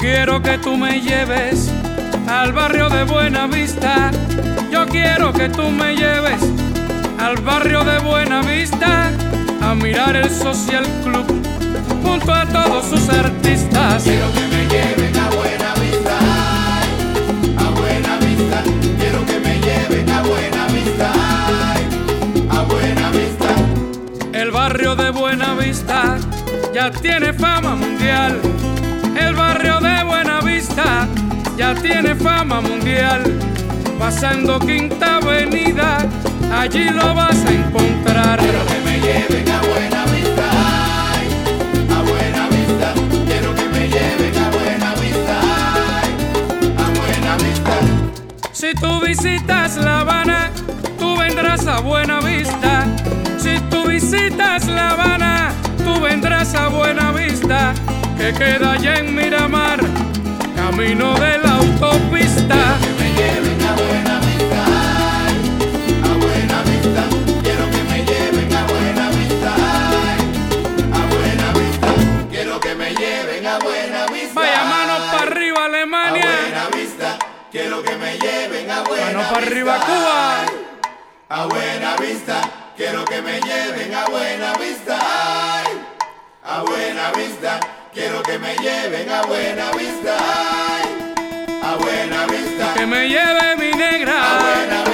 quiero que tú me lleves al barrio de Buenavista. Yo quiero que tú me lleves al barrio de Buenavista a mirar el Social Club junto a todos sus artistas. Quiero que me lleven a Buenavista, a Buenavista. Quiero que me lleven a Buenavista, a Buenavista. El barrio de Buenavista ya tiene fama mundial. El barrio de Buenavista ya tiene fama mundial. Pasando Quinta Avenida, allí lo vas a encontrar. Quiero que me lleven a Buenavista, a Buenavista. Quiero que me lleven a Buenavista, a Buenavista. Si tú visitas La Habana, tú vendrás a Buenavista. Si tú visitas La Habana, tú vendrás a Buenavista, que queda allá en Miramar, camino de la autopista. Que me lleven a Buenavista, a Buenavista. Quiero que me lleven a Buenavista, a Buenavista. Quiero que me lleven a Buenavista. Vaya, mano para arriba Alemania, a Buenavista. Quiero que me lleven a Buenavista. mano para arriba Cuba, a Buenavista. Quiero que me lleven a Buenavista, a Buenavista. Quiero que me lleven a Buenavista, a Buenavista. que me lleve mi negra. A Buenavista.